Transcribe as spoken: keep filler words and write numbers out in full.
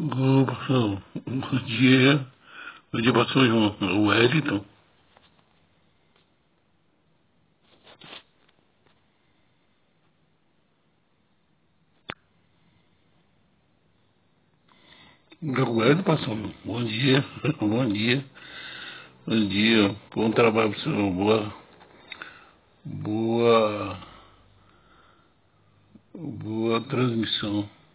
Ô, pastor, bom dia. Bom dia, pastor João. É o Wellington. É o Wellington, pastor. Bom dia. Bom dia. Bom dia. Bom trabalho pro senhor. Boa. Boa. Boa transmissão.